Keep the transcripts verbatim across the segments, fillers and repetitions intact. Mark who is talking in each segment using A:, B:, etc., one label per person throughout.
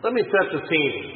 A: Let me set the scene.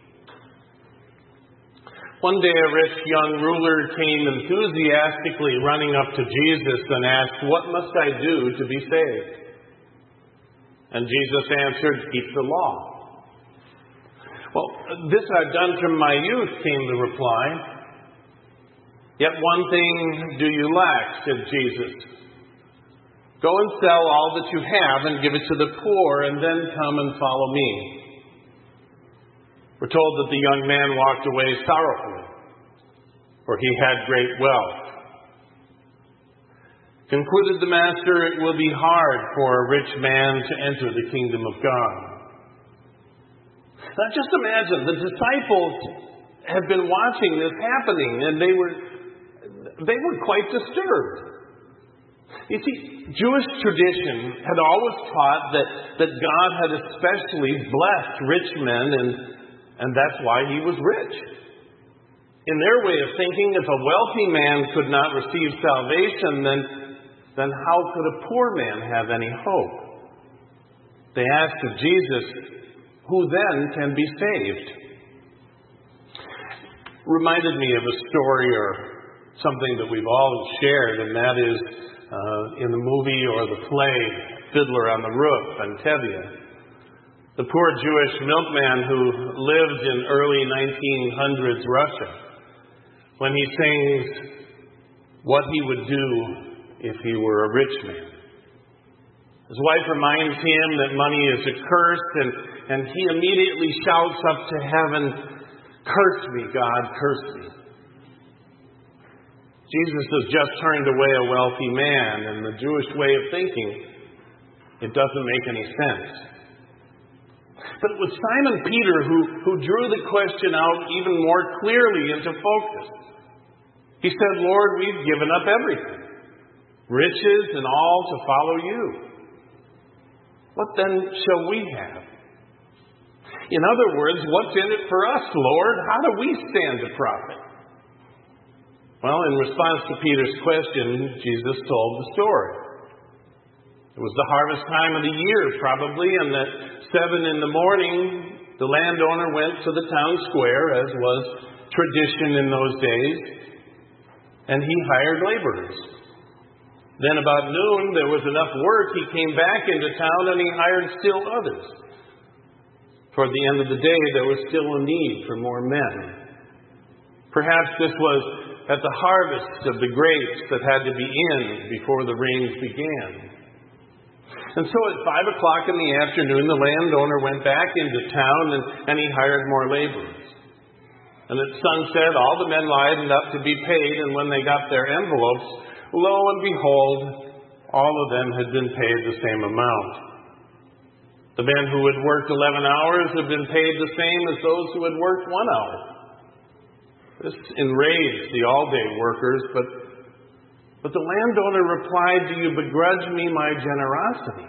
A: One day a rich young ruler came enthusiastically running up to Jesus and asked, "What must I do to be saved?" And Jesus answered, "Keep the law." "Well, this I've done from my youth," came the reply. "Yet one thing do you lack," said Jesus. "Go and sell all that you have and give it to the poor, and then come and follow me." We're told that the young man walked away sorrowfully, for he had great wealth. Concluded the master, "It will be hard for a rich man to enter the kingdom of God." Now just imagine, the disciples had been watching this happening, and they were they were quite disturbed. You see, Jewish tradition had always taught that, that God had especially blessed rich men, and, and that's why he was rich. In their way of thinking, if a wealthy man could not receive salvation, then, then how could a poor man have any hope? They asked of Jesus, "Who then can be saved?" Reminded me of a story or something that we've all shared, and that is uh, in the movie or the play Fiddler on the Roof, Antevia. The poor Jewish milkman who lived in early nineteen hundreds Russia, when he sings what he would do if he were a rich man. His wife reminds him that money is a curse, and, and he immediately shouts up to heaven, "Curse me, God, curse me." Jesus has just turned away a wealthy man, and the Jewish way of thinking, it doesn't make any sense. But it was Simon Peter who, who drew the question out even more clearly into focus. He said, "Lord, we've given up everything, riches and all, to follow you. What then shall we have?" In other words, what's in it for us, Lord? How do we stand to profit? Well, in response to Peter's question, Jesus told the story. It was the harvest time of the year, probably, and at seven in the morning, the landowner went to the town square, as was tradition in those days, and he hired laborers. Then about noon, there was enough work, he came back into town and he hired still others. Toward the end of the day, there was still a need for more men. Perhaps this was at the harvest of the grapes that had to be in before the rains began. And so at five o'clock in the afternoon, the landowner went back into town and, and he hired more laborers. And at sunset, all the men lined up to be paid, and when they got their envelopes, lo and behold, all of them had been paid the same amount. The men who had worked eleven hours had been paid the same as those who had worked one hour. This enraged the all-day workers, but, but the landowner replied, "Do you begrudge me my generosity?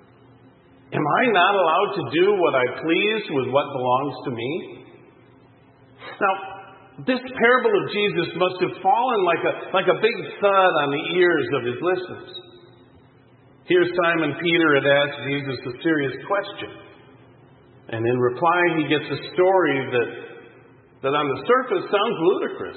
A: Am I not allowed to do what I please with what belongs to me?" Now, this parable of Jesus must have fallen like a, like a big thud on the ears of his listeners. Here Simon Peter had asked Jesus a serious question. And in reply, he gets a story that, that on the surface sounds ludicrous.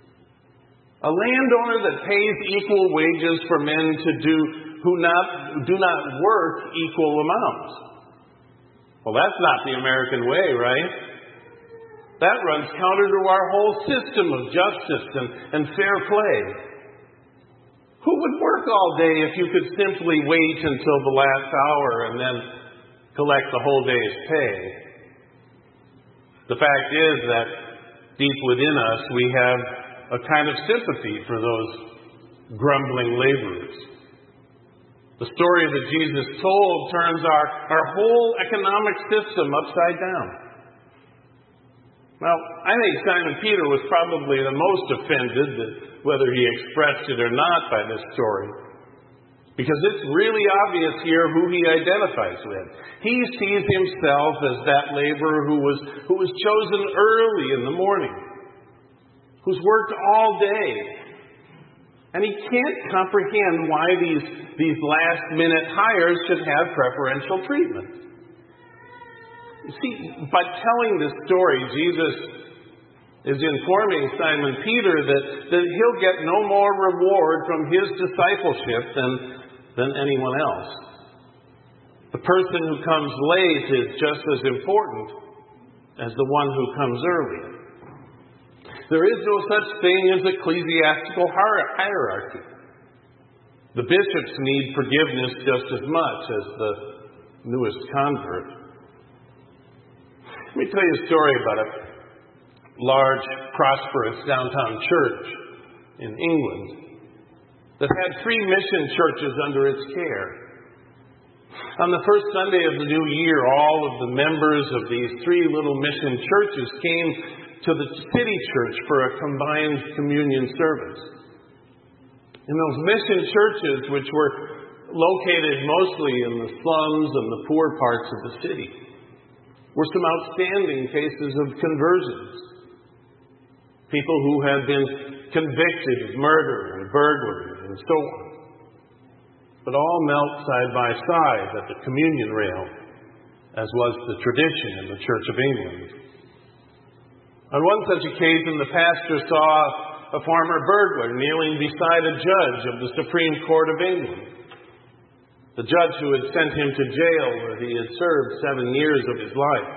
A: A landowner that pays equal wages for men to do who not, do not work equal amounts. Well, that's not the American way, right? That runs counter to our whole system of justice and, and fair play. Who would work all day if you could simply wait until the last hour and then collect the whole day's pay? The fact is that deep within us we have a kind of sympathy for those grumbling laborers. The story that Jesus told turns our, our whole economic system upside down. Now, I think Simon Peter was probably the most offended, whether he expressed it or not, by this story. Because it's really obvious here who he identifies with. He sees himself as that laborer who was, who was chosen early in the morning, who's worked all day. And he can't comprehend why these, these last-minute hires should have preferential treatment. You see, by telling this story, Jesus is informing Simon Peter that, that he'll get no more reward from his discipleship than, than anyone else. The person who comes late is just as important as the one who comes early. There is no such thing as ecclesiastical hierarchy. The bishops need forgiveness just as much as the newest convert. Let me tell you a story about a large, prosperous downtown church in England that had three mission churches under its care. On the first Sunday of the new year, all of the members of these three little mission churches came to the city church for a combined communion service. In those mission churches, which were located mostly in the slums and the poor parts of the city, were some outstanding cases of conversions. People who had been convicted of murder and burglary and so on. But all knelt side by side at the communion rail, as was the tradition in the Church of England. On one such occasion, the pastor saw a former burglar kneeling beside a judge of the Supreme Court of England. The judge who had sent him to jail where he had served seven years of his life.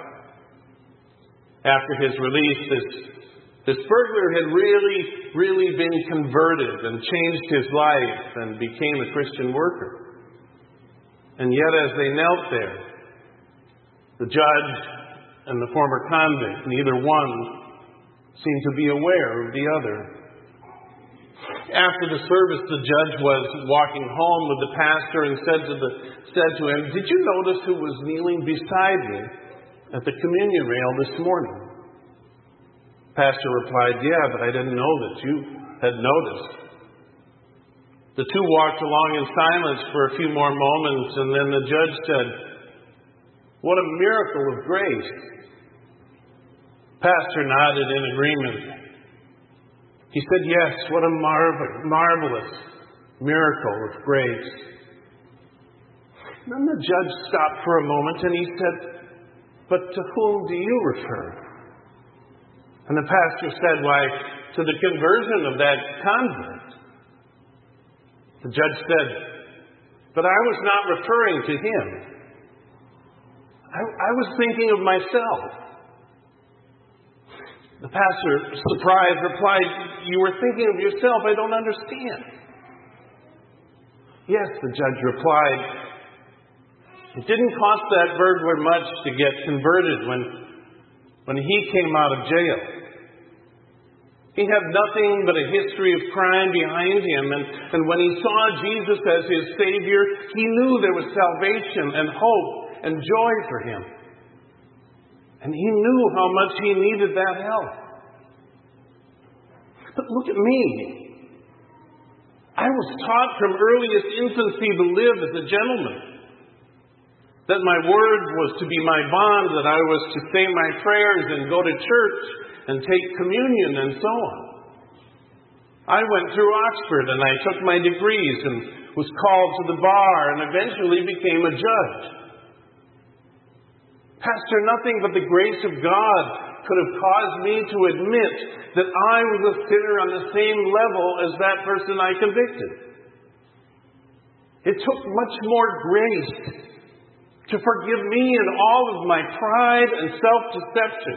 A: After his release, this, this burglar had really, really been converted and changed his life and became a Christian worker. And yet as they knelt there, the judge and the former convict, neither one seemed to be aware of the other. After the service, the judge was walking home with the pastor and said to, the, said to him, "Did you notice who was kneeling beside me at the communion rail this morning?" The pastor replied, "Yeah, but I didn't know that you had noticed." The two walked along in silence for a few more moments, and then the judge said, "What a miracle of grace." The pastor nodded in agreement. He said, "Yes, what a marvel- marvelous miracle of grace." Then the judge stopped for a moment and he said, "But to whom do you refer?" And the pastor said, "Why, to the conversion of that convert." The judge said, "But I was not referring to him. I, I was thinking of myself." The pastor, surprised, replied, "You were thinking of yourself. I don't understand." "Yes," the judge replied, "it didn't cost that burglar much to get converted when, when he came out of jail. He had nothing but a history of crime behind him, and, and when he saw Jesus as his Savior, he knew there was salvation and hope and joy for him. And he knew how much he needed that help. But look at me. I was taught from earliest infancy to live as a gentleman. That my word was to be my bond, that I was to say my prayers and go to church and take communion and so on. I went through Oxford and I took my degrees and was called to the bar and eventually became a judge. Pastor, nothing but the grace of God could have caused me to admit that I was a sinner on the same level as that person I convicted. It took much more grace to forgive me in all of my pride and self-deception,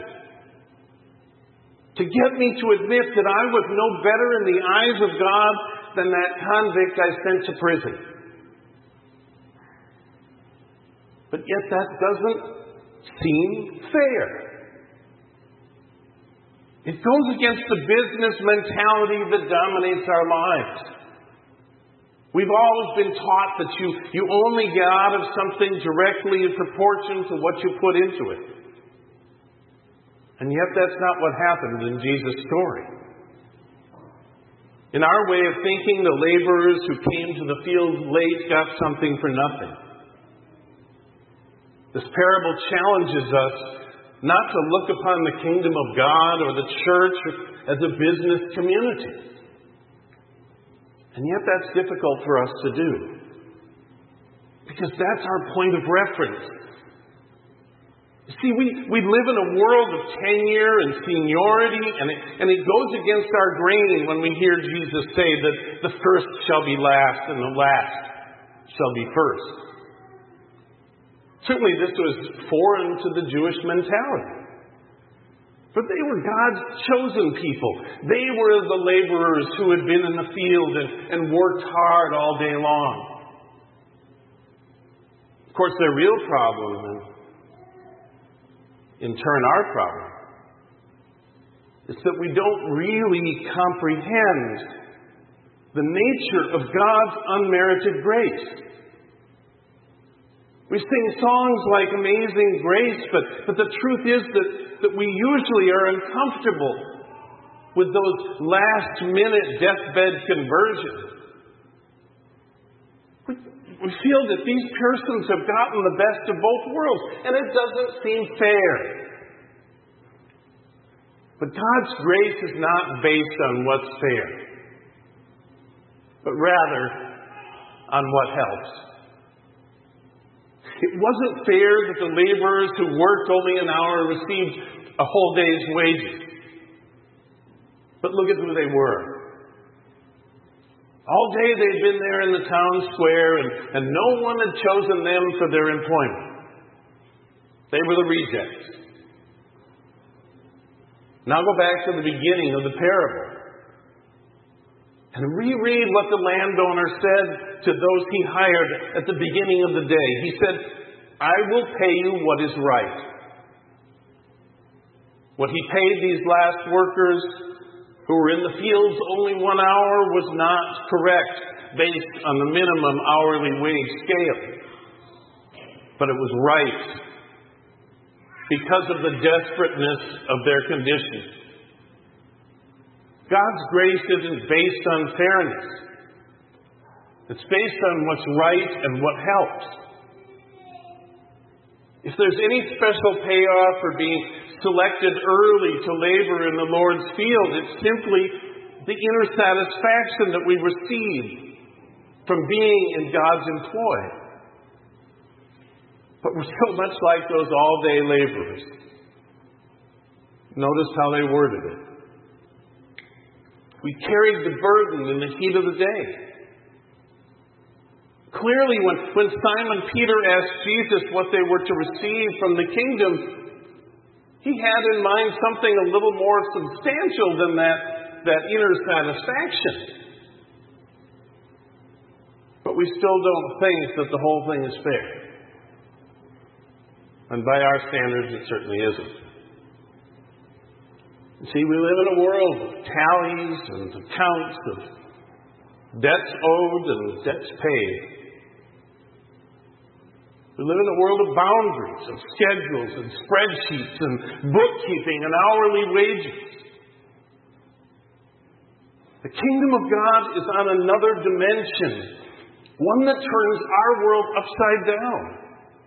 A: to get me to admit that I was no better in the eyes of God than that convict I sent to prison. But yet that doesn't seem fair. It goes against the business mentality that dominates our lives. We've always been taught that you, you only get out of something directly in proportion to what you put into it. And yet that's not what happened in Jesus' story. In our way of thinking, the laborers who came to the field late got something for nothing. This parable challenges us not to look upon the kingdom of God or the church as a business community. And yet that's difficult for us to do. Because that's our point of reference. See, we, we live in a world of tenure and seniority, and it, and it goes against our grain when we hear Jesus say that the first shall be last and the last shall be first. Certainly this was foreign to the Jewish mentality. But they were God's chosen people. They were the laborers who had been in the field and, and worked hard all day long. Of course, their real problem, and in turn our problem, is that we don't really comprehend the nature of God's unmerited grace. We sing songs like Amazing Grace, but, but the truth is that, that we usually are uncomfortable with those last-minute deathbed conversions. We, we feel that these persons have gotten the best of both worlds, and it doesn't seem fair. But God's grace is not based on what's fair, but rather on what helps. It wasn't fair that the laborers who worked only an hour received a whole day's wages. But look at who they were. All day they'd been there in the town square, and, and no one had chosen them for their employment. They were the rejects. Now go back to the beginning of the parable and reread what the landowner said to those he hired at the beginning of the day. He said, I will pay you what is right. What he paid these last workers who were in the fields only one hour was not correct based on the minimum hourly wage scale. But it was right because of the desperateness of their condition. God's grace isn't based on fairness. It's based on what's right and what helps. If there's any special payoff for being selected early to labor in the Lord's field, it's simply the inner satisfaction that we receive from being in God's employ. But we're so much like those all-day laborers. Notice how they worded it. We carried the burden in the heat of the day. Clearly, when, when Simon Peter asked Jesus what they were to receive from the kingdom, he had in mind something a little more substantial than that, that inner satisfaction. But we still don't think that the whole thing is fair. And by our standards, it certainly isn't. See, we live in a world of tallies and accounts of debts owed and debts paid. We live in a world of boundaries and schedules and spreadsheets and bookkeeping and hourly wages. The kingdom of God is on another dimension, one that turns our world upside down.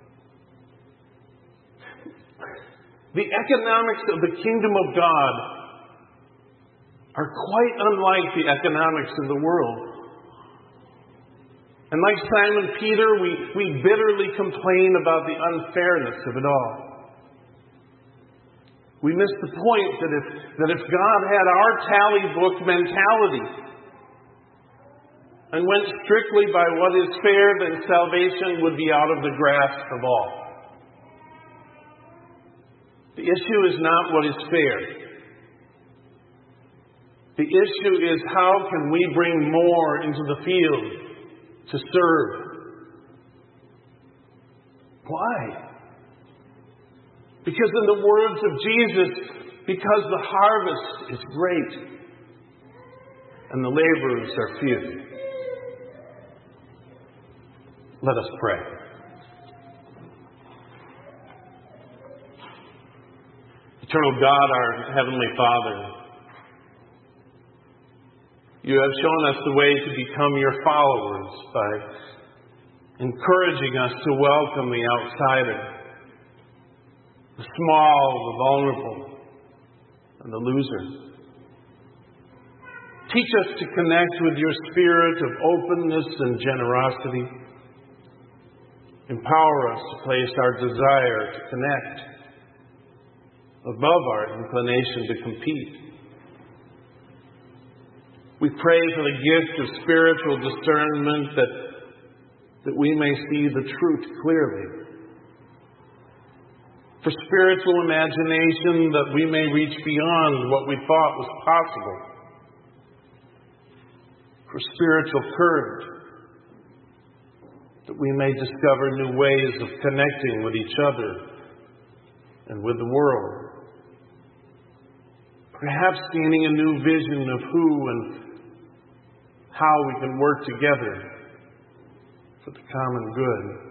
A: The economics of the kingdom of God are quite unlike the economics of the world. And like Simon Peter, we, we bitterly complain about the unfairness of it all. We miss the point that if, that if God had our tally book mentality and went strictly by what is fair, then salvation would be out of the grasp of all. The issue is not what is fair. The issue is how can we bring more into the field to serve. Why? Because in the words of Jesus, because the harvest is great and the laborers are few. Let us pray. Eternal God, our Heavenly Father, You have shown us the way to become Your followers by encouraging us to welcome the outsider, the small, the vulnerable, and the loser. Teach us to connect with Your spirit of openness and generosity. Empower us to place our desire to connect above our inclination to compete. We pray for the gift of spiritual discernment that, that we may see the truth clearly. For spiritual imagination that we may reach beyond what we thought was possible. For spiritual courage that we may discover new ways of connecting with each other and with the world. Perhaps gaining a new vision of who and how we can work together for the common good.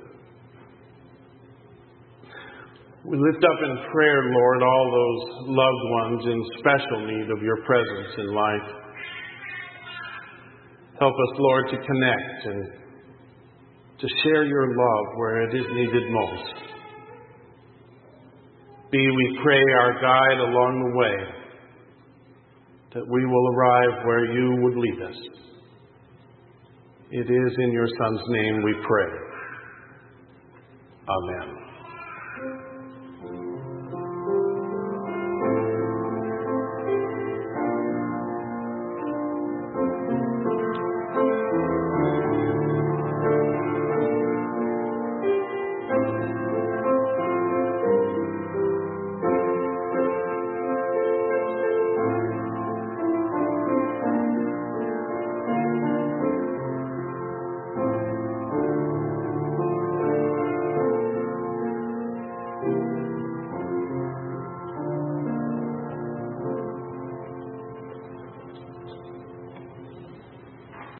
A: We lift up in prayer, Lord, all those loved ones in special need of your presence in life. Help us, Lord, to connect and to share your love where it is needed most. Be, we pray, our guide along the way, that we will arrive where you would lead us. It is in your Son's name we pray. Amen.